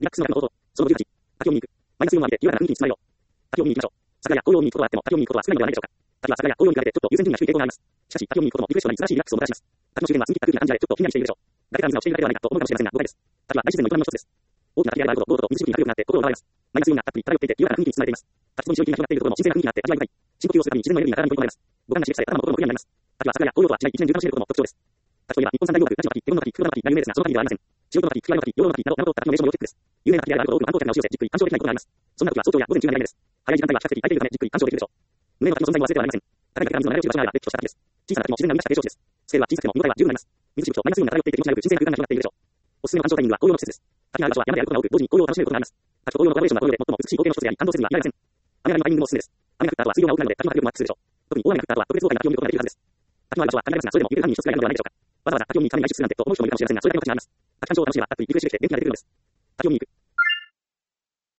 リラックスの中の応答。その18。滝を見に行く。マイナス4を上げて、優雅な雰囲気に包まれよう。滝を見に行きましょう。桜や紅葉を見に行くことはあっても、滝を見に行くことは少ないのではないでしょうか。滝は桜や紅葉に比べてちょっと優先順位が低い傾向があります。しかし、滝を見に行くこともリフレッシュとなり素晴らしいリラックスをもたらします。滝の周辺は澄み切った空気が感じられ、ちょっとひんやりしているでしょう。誰かが水をしているだけではないかと思うかもしれませんが、誤解です。滝は大自然の営みの一つです。大きな滝があるほど、道路と水しぶきが広くなって心を奪われます。マイナス4がたっぷり漂っていて、優雅な雰囲気に包まれています。滝と水しぶきが広がっているところも神聖な雰囲気があって味わい深い。深呼吸をするために自然のエネルギーが体に取り込まれます。五感が刺激され、頭も心もクリアになります。滝は桜や紅葉とは違い、一年中楽しめることも特徴です。滝といえば、日本三大洋楽、ガチの滝、手の滝、黒の滝が有名ですが、その他にではありません。千代の滝、福来の滝、養老の滝など、山と滝の名所も要チェックです。有名な滝であるほど多くの観光客が押し寄せ、じっくり鑑賞できないことがあります。そんな時は早朝や午前中が狙い目です。早い時間帯は比較的空いているため、じっくり鑑賞できるでしょう。上の滝の存在も忘れてはなりません。高い滝が水の流れを中和しながら、れっきとした滝です。小さな滝も自然が生み出した景色です。スケールは小さくても見応えは十分になります。水しぶきとマイナスイオンが漂っていて気持ちがよく、神聖な空間が広がっているでしょう。おすすめの鑑賞タイミングは紅葉の季節です。滝がある場所は山であることが多く、同時に紅葉を楽しめることがあります。滝と紅葉のコラボレーションは紅葉で最も美しい光景の一つであり、感動せずにはいられません。雨が降るタイミングもおすすめです。雨が降った後は水量が多くなるので、滝の迫力もアップするでしょう。特に大雨が降った後は特別豪快な滝を見ることができるはずです。滝のある場所は限られますが、それでも行ける範囲に一つくらいなのではないでしょうか。わざわざ滝を見に行くために外出するなんてと思う人もいるかもしれませんが、そういうだけの話になります。滝鑑賞を楽しめば、たっぷりリフレッシュできて元気が出てくるのです。滝を見に行く。